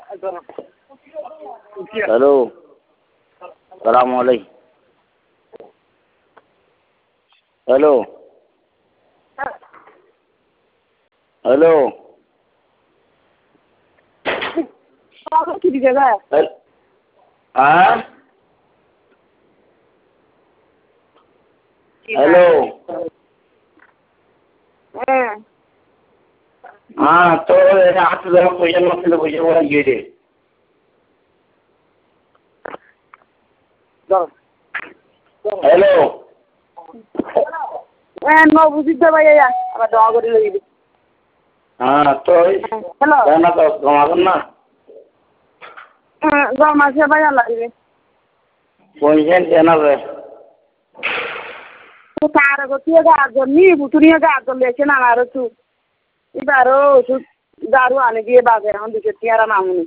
Hello सलाम वालेकुम। Hello hello किती जगह है? हाँ हेलो हाँ तो हाथ जरा पैसा नଥିଲେ पैसा गुड़ा দিয়ে দে। हेलो ন বুঝিতে ভাই আবার দোয়া করে লইবি। हाँ तो হ্যালো জানা তো কমাবেন না গমাসে ভাই লাগবে পয়সা জানা রে তো কার গতিয়ে গাজন নি বুতুরিয়া গাজন লেছে না আর তু এবারও ওষুধ দারু আনে দিয়ে বাজার এখন দুটো টিয়ারা মামুনি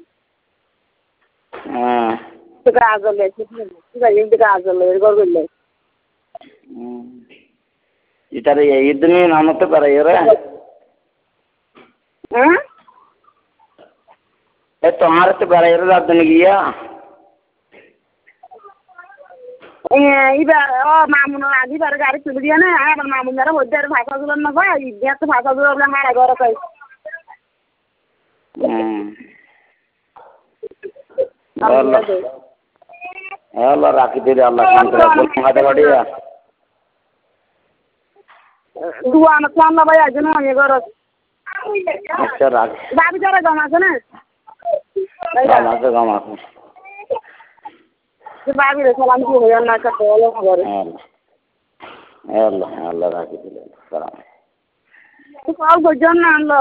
हाँ তো গাজন লেছে ঠিক গাজন লে গর গলে इधर ये इतनी नामते पर ये रे হ্যাঁ ये तुम्हारे तो पर ये रात दिन गया এবার ও মামুন আজিবার গাড়ি তুলে দিয়ে না আমার মামুনারা মধ্যে আর ভাষা গুলো না ভাই ইয়ে তো ভাষা গুলো বলে হারা ঘর পাই Allah Allah রাখি দিলে আল্লাহ শান্তি রাখবে মাথা বাড়িয়া দুয়া না চান্না ভাই আজ না আমি ঘর আচ্ছা রাখ বাবি যারা জমা আছে না গাম আছে বাবি রে সালাম কি হইয়া না কা বলো ঘরে আল্লাহ আল্লাহ রাখি দিলে সালাম তো কাল গজন না আনলো